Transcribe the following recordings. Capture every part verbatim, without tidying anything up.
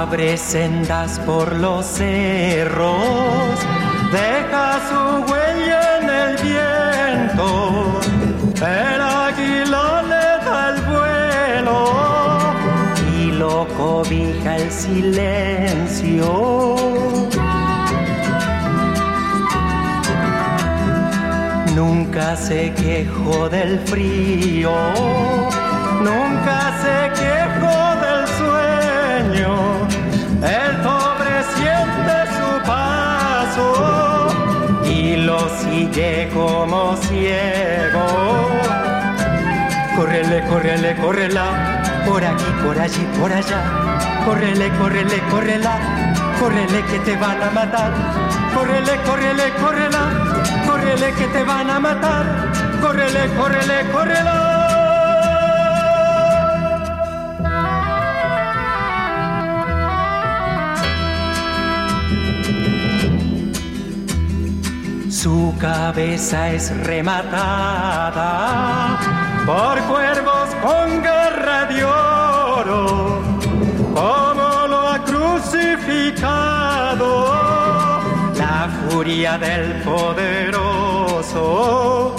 Abre sendas por los cerros, deja su huella en el viento, el águila le da el vuelo y lo cobija el silencio. Nunca se quejó del frío, nunca se quejó del sueño. El pobre siente su paso y lo sigue como ciego. Córrele, córrele, córrela, por aquí, por allí, por allá. Córrele, córrele, córrela, córrele que te van a matar. Córrele, córrele, córrela, córrele que te van a matar. Córrele, córrele, córrela. Su cabeza es rematada por cuervos con garra de oro, como lo ha crucificado la furia del poderoso.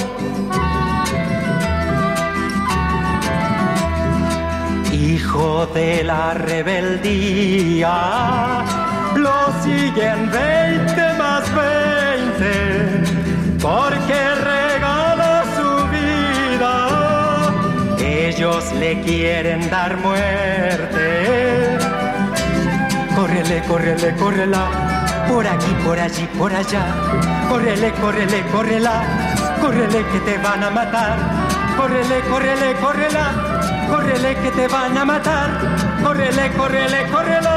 Hijo de la rebeldía, lo siguen veinte más veinte, porque regala su vida. Ellos le quieren dar muerte. Córrele, córrele, córrela, por aquí, por allí, por allá. Córrele, córrele, córrela, córrele que te van a matar. Córrele, córrele, córrela, córrele que te van a matar. Córrele, córrele, córrela.